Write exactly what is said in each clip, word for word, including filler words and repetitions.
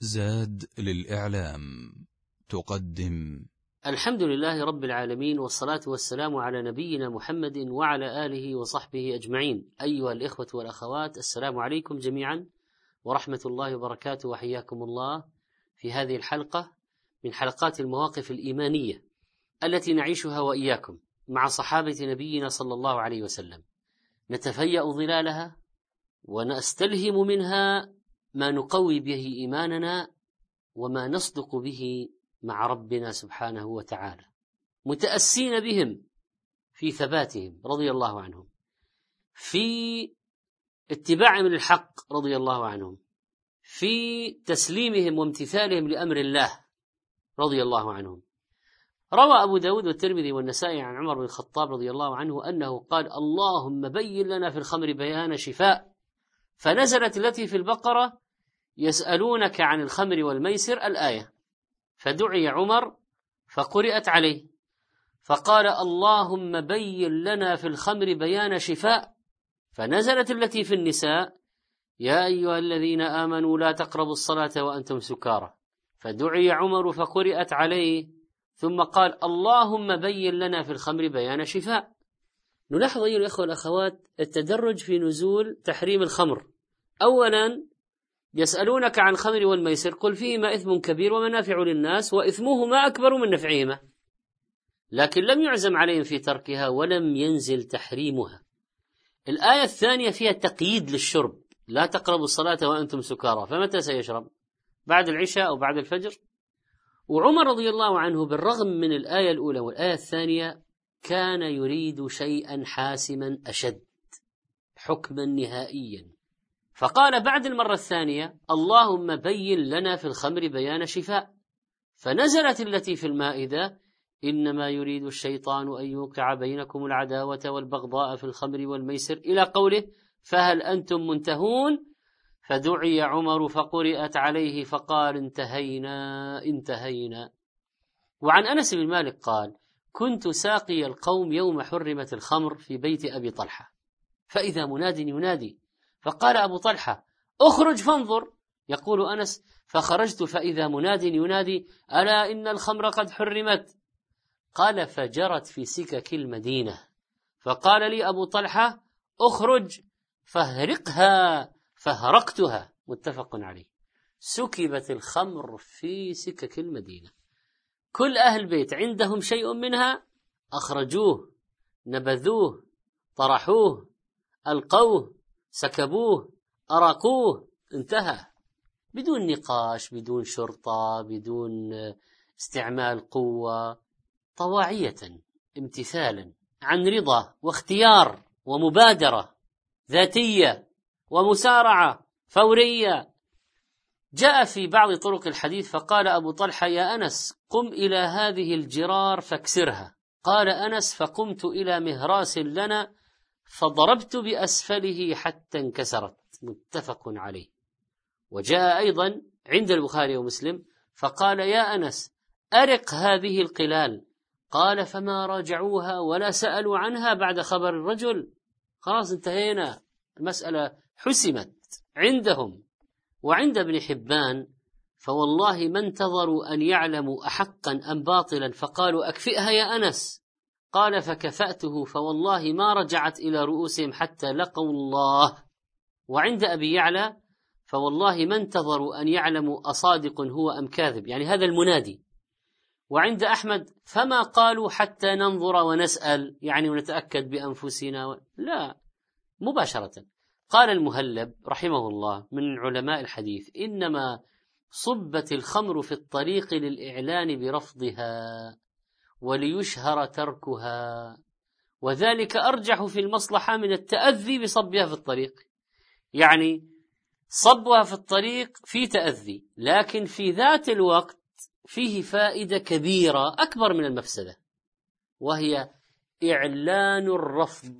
زاد للإعلام تقدم. الحمد لله رب العالمين، والصلاة والسلام على نبينا محمد وعلى آله وصحبه أجمعين. أيها الإخوة والأخوات، السلام عليكم جميعا ورحمة الله وبركاته، وحياكم الله في هذه الحلقة من حلقات المواقف الإيمانية التي نعيشها وإياكم مع صحابة نبينا صلى الله عليه وسلم، نتفيأ ظلالها ونستلهم منها ما نقوي به إيماننا وما نصدق به مع ربنا سبحانه وتعالى، متأسين بهم في ثباتهم رضي الله عنهم، في اتباعهم للحق رضي الله عنهم، في تسليمهم وامتثالهم لأمر الله رضي الله عنهم. روى أبو داود والترمذي والنسائي عن عمر بن الخطاب رضي الله عنه أنه قال: اللهم بين لنا في الخمر بيان شفاء، فنزلت التي في البقرة: يسألونك عن الخمر والميسر، الآية، فدعي عمر فقرأت عليه فقال: اللهم بين لنا في الخمر بيان شفاء، فنزلت التي في النساء: يا أيها الذين آمنوا لا تقربوا الصلاة وأنتم سكارى، فدعي عمر فقرأت عليه ثم قال: اللهم بين لنا في الخمر بيان شفاء. نلاحظ أيها الأخوة والأخوات التدرج في نزول تحريم الخمر. أولا: يسألونك عن الخمر والميسر، قل فيهما إثم كبير ومنافع للناس وإثمهما أكبر من نفعهما، لكن لم يعزم عليهم في تركها ولم ينزل تحريمها. الآية الثانية فيها تقييد للشرب: لا تقربوا الصلاة وأنتم سكارى، فمتى سيشرب؟ بعد العشاء أو بعد الفجر؟ وعمر رضي الله عنه بالرغم من الآية الأولى والآية الثانية كان يريد شيئا حاسما أشد، حكما نهائيا، فقال بعد المرة الثانية: اللهم بين لنا في الخمر بيان شفاء، فنزلت التي في المائدة: إنما يريد الشيطان أن يوقع بينكم العداوة والبغضاء في الخمر والميسر، إلى قوله: فهل أنتم منتهون؟ فدعي عمر فقرأت عليه فقال: انتهينا انتهينا. وعن أنس بن مالك قال: كنت ساقي القوم يوم حرمت الخمر في بيت أبي طلحة، فإذا مناد ينادي، فقال أبو طلحة: اخرج فانظر. يقول أنس: فخرجت فإذا مناد ينادي: ألا إن الخمر قد حرمت. قال: فجرت في سكك المدينة، فقال لي أبو طلحة: اخرج فاهرقها، فهرقتها، متفق عليه. سكبت الخمر في سكك المدينة، كل أهل بيت عندهم شيء منها أخرجوه، نبذوه، طرحوه، ألقوه، سكبوه، أراقوه، انتهى، بدون نقاش، بدون شرطة، بدون استعمال قوة، طواعية، امتثالا عن رضا واختيار ومبادرة ذاتية ومسارعة فورية. جاء في بعض طرق الحديث فقال أبو طلحة: يا أنس، قم إلى هذه الجرار فاكسرها. قال أنس: فقمت إلى مهراس لنا فضربت بأسفله حتى انكسرت، متفق عليه. وجاء أيضا عند البخاري ومسلم فقال: يا أنس، أرق هذه القلال. قال: فما راجعوها ولا سألوا عنها بعد خبر الرجل، خلاص انتهينا، المسألة حسمت عندهم. وعند ابن حبان: فوالله ما انتظروا أن يعلموا أحقا أم باطلا فقالوا: أكفئها يا أنس. قال: فكفأته، فوالله ما رجعت إلى رؤوسهم حتى لقوا الله. وعند أبي يعلى: فوالله ما انتظروا أن يعلموا أصادق هو أم كاذب، يعني هذا المنادي. وعند أحمد: فما قالوا حتى ننظر ونسأل، يعني ونتأكد بأنفسنا و... لا، مباشرة. قال المهلب رحمه الله من علماء الحديث: إنما صبت الخمر في الطريق للإعلان برفضها وليشهر تركها، وذلك أرجح في المصلحة من التأذي بصبها في الطريق. يعني صبها في الطريق في تأذي، لكن في ذات الوقت فيه فائدة كبيرة أكبر من المفسدة، وهي إعلان الرفض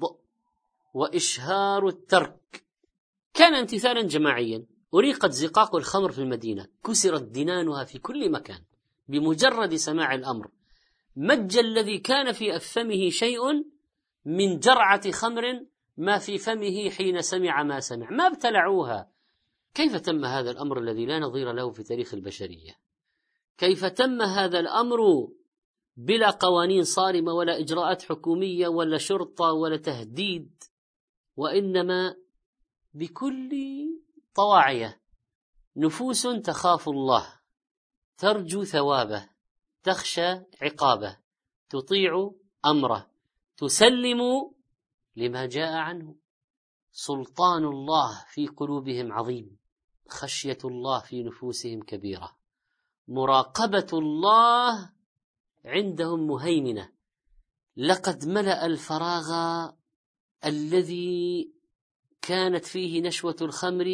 وإشهار الترك. كان امتثالا جماعيا، أريقت زقاق الخمر في المدينة، كسرت دنانها في كل مكان بمجرد سماع الأمر. مج الذي كان في فمه شيء من جرعة خمر ما في فمه حين سمع ما سمع، ما ابتلعوها، كيف تم هذا الأمر الذي لا نظير له في تاريخ البشرية؟ كيف تم هذا الأمر بلا قوانين صارمة ولا إجراءات حكومية ولا شرطة ولا تهديد، وإنما بكل طواعية؟ نفوس تخاف الله، ترجو ثوابه، تخشى عقابه، تطيع أمره، تسلم لما جاء عنه. سلطان الله في قلوبهم عظيم، خشية الله في نفوسهم كبيرة، مراقبة الله عندهم مهيمنة. لقد ملأ الفراغ الذي كانت فيه نشوة الخمر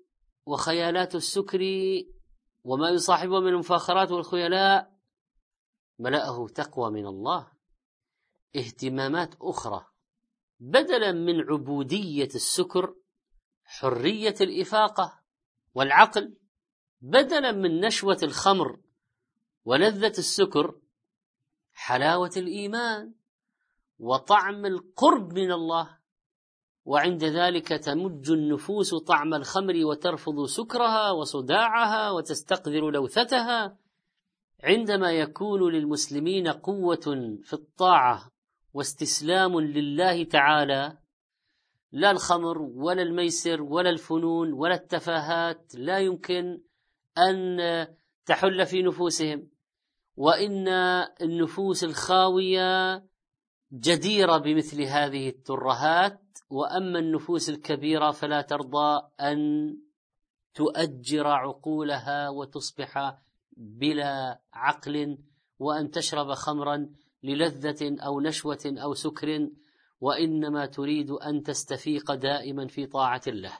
وخيالات السكر وما يصاحبه من المفاخرات والخيلاء، ملأه تقوى من الله، اهتمامات أخرى، بدلا من عبودية السكر حرية الإفاقة والعقل، بدلا من نشوة الخمر ولذة السكر حلاوة الإيمان وطعم القرب من الله. وعند ذلك تمج النفوس طعم الخمر وترفض سكرها وصداعها وتستقذر لوثتها. عندما يكون للمسلمين قوة في الطاعة واستسلام لله تعالى، لا الخمر ولا الميسر ولا الفنون ولا التفاهات لا يمكن أن تحل في نفوسهم، وإن النفوس الخاوية جديرة بمثل هذه الترهات. وأما النفوس الكبيرة فلا ترضى أن تؤجر عقولها وتصبح بلا عقل، وأن تشرب خمرا للذة أو نشوة أو سكر، وإنما تريد أن تستفيق دائما في طاعة الله.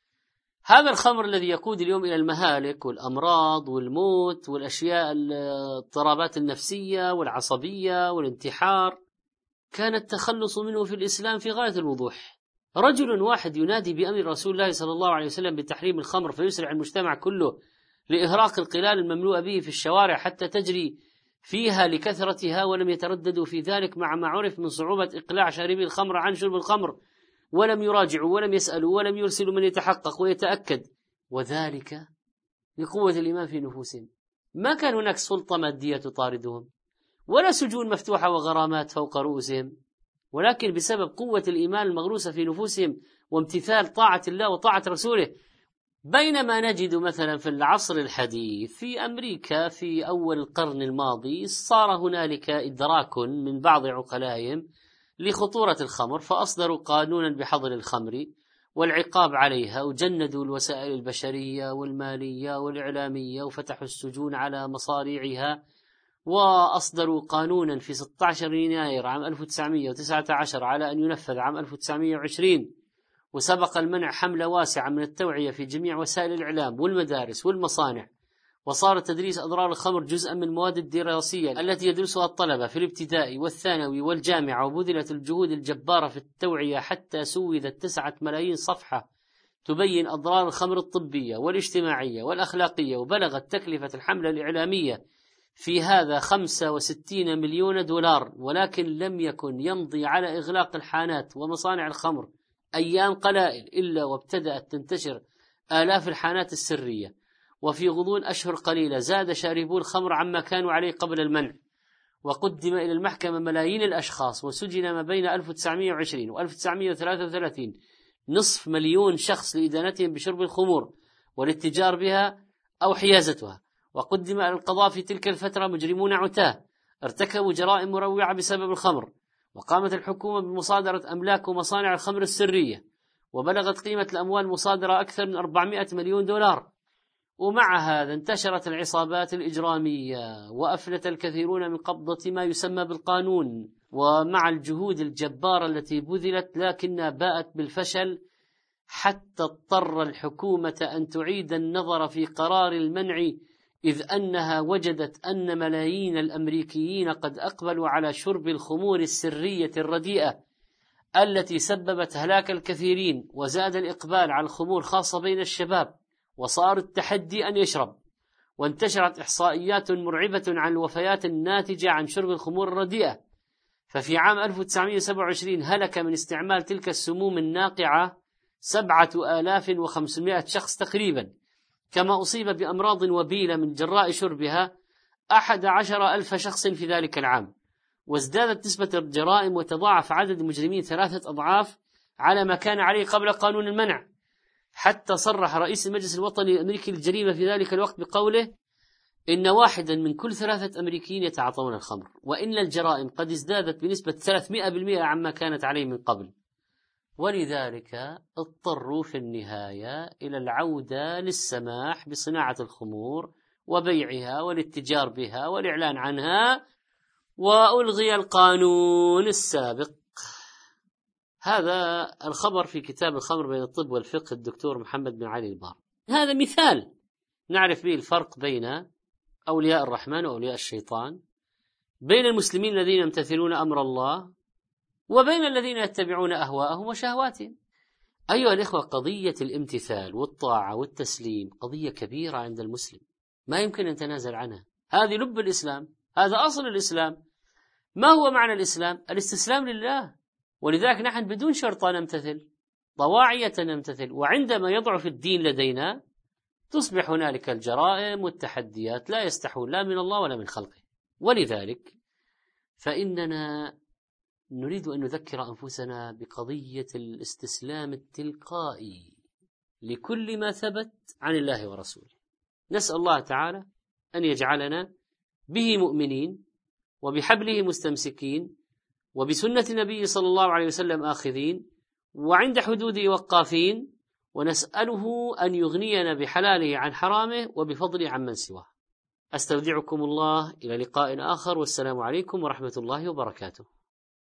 هذا الخمر الذي يقود اليوم إلى المهالك والأمراض والموت والأشياء الاضطرابات النفسية والعصبية والانتحار، كان التخلص منه في الإسلام في غاية الوضوح. رجل واحد ينادي بأمر رسول الله صلى الله عليه وسلم بتحريم الخمر فيسرع المجتمع كله لإهراق القلال المملوءة به في الشوارع حتى تجري فيها لكثرتها، ولم يترددوا في ذلك مع ما عرف من صعوبة إقلاع شاربي الخمر عن شرب الخمر، ولم يراجعوا ولم يسألوا ولم يرسلوا من يتحقق ويتأكد، وذلك لقوة الإيمان في نفوسهم. ما كان هناك سلطة مادية تطاردهم ولا سجون مفتوحة وغرامات فوق رؤوسهم، ولكن بسبب قوة الإيمان المغروسة في نفوسهم وامتثال طاعة الله وطاعة رسوله. بينما نجد مثلا في العصر الحديث في أمريكا في أول القرن الماضي صار هنالك إدراك من بعض عقلائهم لخطورة الخمر، فأصدروا قانونا بحظر الخمر والعقاب عليها، وجندوا الوسائل البشرية والمالية والإعلامية وفتحوا السجون على مصاريعها، وأصدروا قانونا في ستة عشر يناير عام ألف وتسعمائة وتسعة عشر على أن ينفذ عام ألف وتسعمائة وعشرين، وسبق المنع حملة واسعة من التوعية في جميع وسائل الإعلام والمدارس والمصانع، وصار تدريس أضرار الخمر جزءا من المواد الدراسية التي يدرسها الطلبة في الابتدائي والثانوي والجامعة، وبذلت الجهود الجبارة في التوعية حتى سوّدت تسعة ملايين صفحة تبين أضرار الخمر الطبية والاجتماعية والأخلاقية، وبلغت تكلفة الحملة الإعلامية في هذا خمسة وستين مليون دولار. ولكن لم يكن يمضي على إغلاق الحانات ومصانع الخمر أيام قلائل إلا وابتدأت تنتشر آلاف الحانات السرية، وفي غضون أشهر قليلة زاد شاربو الخمر عما كانوا عليه قبل المنع، وقدم إلى المحكمة ملايين الأشخاص، وسجن ما بين ألف وتسعمائة وعشرين و ألف وتسعمائة وثلاثة وثلاثين نصف مليون شخص لإدانتهم بشرب الخمور والاتجار بها أو حيازتها. وقدم إلى القضاء في تلك الفترة مجرمون عتاه ارتكبوا جرائم مروعة بسبب الخمر، وقامت الحكومة بمصادرة أملاك ومصانع الخمر السرية، وبلغت قيمة الأموال المصادرة أكثر من أربعمائة مليون دولار. ومع هذا انتشرت العصابات الإجرامية وأفلت الكثيرون من قبضة ما يسمى بالقانون، ومع الجهود الجبارة التي بذلت لكنها باءت بالفشل، حتى اضطر الحكومة أن تعيد النظر في قرار المنع، إذ أنها وجدت أن ملايين الأمريكيين قد أقبلوا على شرب الخمور السرية الرديئة التي سببت هلاك الكثيرين، وزاد الإقبال على الخمور خاصة بين الشباب، وصار التحدي أن يشرب. وانتشرت إحصائيات مرعبة عن الوفيات الناتجة عن شرب الخمور الرديئة. ففي عام ألف وتسعمائة وسبعة وعشرين هلك من استعمال تلك السموم الناقعة سبعة آلاف وخمسمائة شخص تقريبا، كما أصيب بأمراض وبيلة من جراء شربها أحد عشر ألف شخص في ذلك العام، وازدادت نسبة الجرائم وتضاعف عدد المجرمين ثلاثة أضعاف على ما كان عليه قبل قانون المنع، حتى صرح رئيس المجلس الوطني الأمريكي للجريمة في ذلك الوقت بقوله: إن واحدا من كل ثلاثة أمريكيين يتعاطون الخمر، وإن الجرائم قد ازدادت بنسبة ثلاثمائة بالمئة عما كانت عليه من قبل. ولذلك اضطروا في النهاية إلى العودة للسماح بصناعة الخمور وبيعها والاتجار بها والإعلان عنها، وألغي القانون السابق. هذا الخبر في كتاب الخمر بين الطب والفقه الدكتور محمد بن علي البار. هذا مثال نعرف به الفرق بين أولياء الرحمن وأولياء الشيطان، بين المسلمين الذين يمتثلون أمر الله وبين الذين يتبعون أهواءهم وشهواتهم. أيها الإخوة، قضية الامتثال والطاعة والتسليم قضية كبيرة عند المسلم، ما يمكن أن نتنازل عنها. هذه لب الإسلام، هذا أصل الإسلام. ما هو معنى الإسلام؟ الاستسلام لله، ولذلك نحن بدون شرط نمتثل، طواعية نمتثل، وعندما يضعف الدين لدينا تصبح هنالك الجرائم والتحديات لا يستحون لا من الله ولا من خلقه. ولذلك فإننا نريد أن نذكر أنفسنا بقضية الاستسلام التلقائي لكل ما ثبت عن الله ورسوله. نسأل الله تعالى أن يجعلنا به مؤمنين وبحبله مستمسكين وبسنة النبي صلى الله عليه وسلم آخذين، وعند حدوده وقافين، ونسأله أن يغنينا بحلاله عن حرامه وبفضله عن من سواه. أستودعكم الله، إلى لقاء آخر، والسلام عليكم ورحمة الله وبركاته.